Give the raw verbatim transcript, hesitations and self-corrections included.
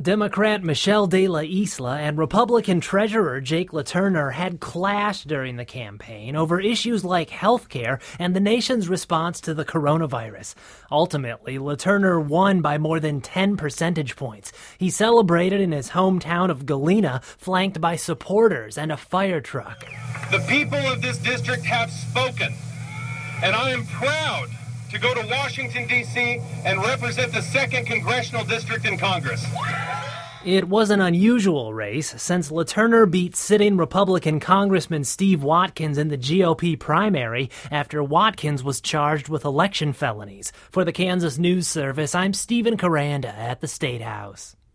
Democrat Michelle De La Isla and Republican Treasurer Jake LaTurner had clashed during the campaign over issues like health care and the nation's response to the coronavirus. Ultimately, LaTurner won by more than ten percentage points. He celebrated in his hometown of Galena, flanked by supporters and a fire truck. The people of this district have spoken, and I am proud to go to Washington, D C and represent the second congressional district in Congress. It was an unusual race since LaTurner beat sitting Republican Congressman Steve Watkins in the G O P primary after Watkins was charged with election felonies. For the Kansas News Service, I'm Stephen Caranda at the State House.